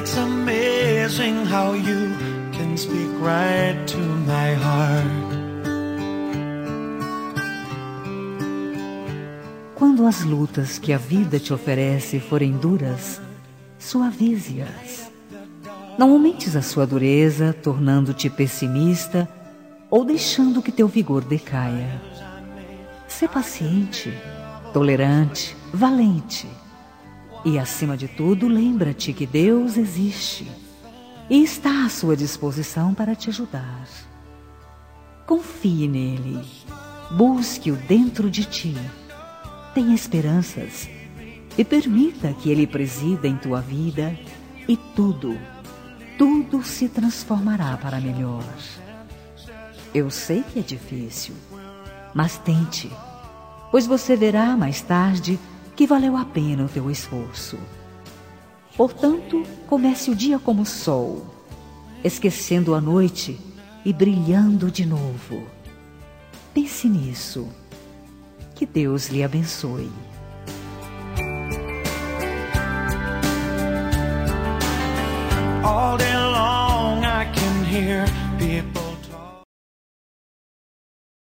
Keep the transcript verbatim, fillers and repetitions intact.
It's amazing how you can speak right to my heart. Quando as lutas que a vida te oferece forem duras, suavize-as. Não aumentes a sua dureza, tornando-te pessimista ou deixando que teu vigor decaia. Sê paciente, tolerante, valente. E, acima de tudo, lembra-te que Deus existe e está à sua disposição para te ajudar. Confie nele, busque-o dentro de ti, tenha esperanças e permita que ele presida em tua vida e tudo, tudo se transformará para melhor. Eu sei que é difícil, mas tente, pois você verá mais tarde que valeu a pena o teu esforço. Portanto, comece o dia como sol, esquecendo a noite e brilhando de novo. Pense nisso. Que Deus lhe abençoe. All day